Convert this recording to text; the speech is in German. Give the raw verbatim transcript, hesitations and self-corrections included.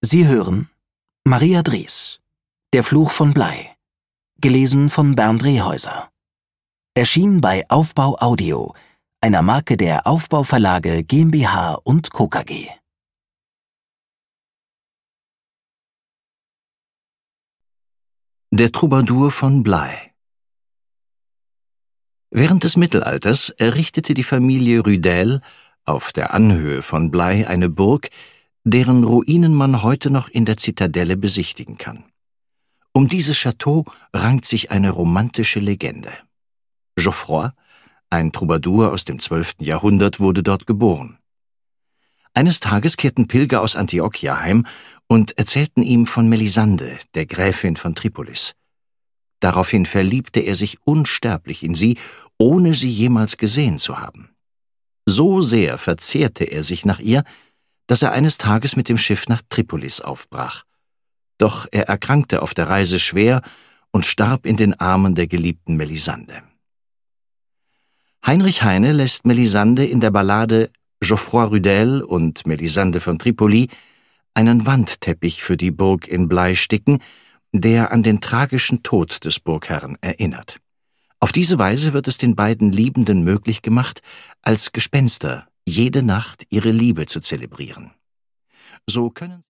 Sie hören Maria Dries, Der Fluch von Blei, gelesen von Bernd Rehäuser. Erschien bei Aufbau Audio, einer Marke der Aufbau Verlage GmbH und Co. KG. Der Troubadour von Blei. Während des Mittelalters errichtete die Familie Rudel auf der Anhöhe von Blei eine Burg, deren Ruinen man heute noch in der Zitadelle besichtigen kann. Um dieses Château rankt sich eine romantische Legende. Geoffroy, ein Troubadour aus dem zwölften Jahrhundert, wurde dort geboren. Eines Tages kehrten Pilger aus Antiochia heim und erzählten ihm von Melisande, der Gräfin von Tripolis. Daraufhin verliebte er sich unsterblich in sie, ohne sie jemals gesehen zu haben. So sehr verzehrte er sich nach ihr, dass er eines Tages mit dem Schiff nach Tripolis aufbrach. Doch er erkrankte auf der Reise schwer und starb in den Armen der geliebten Melisande. Heinrich Heine lässt Melisande in der Ballade Geoffroy Rudel und Melisande von Tripoli einen Wandteppich für die Burg in Blei sticken, der an den tragischen Tod des Burgherrn erinnert. Auf diese Weise wird es den beiden Liebenden möglich gemacht, als Gespenster jede Nacht ihre Liebe zu zelebrieren. So können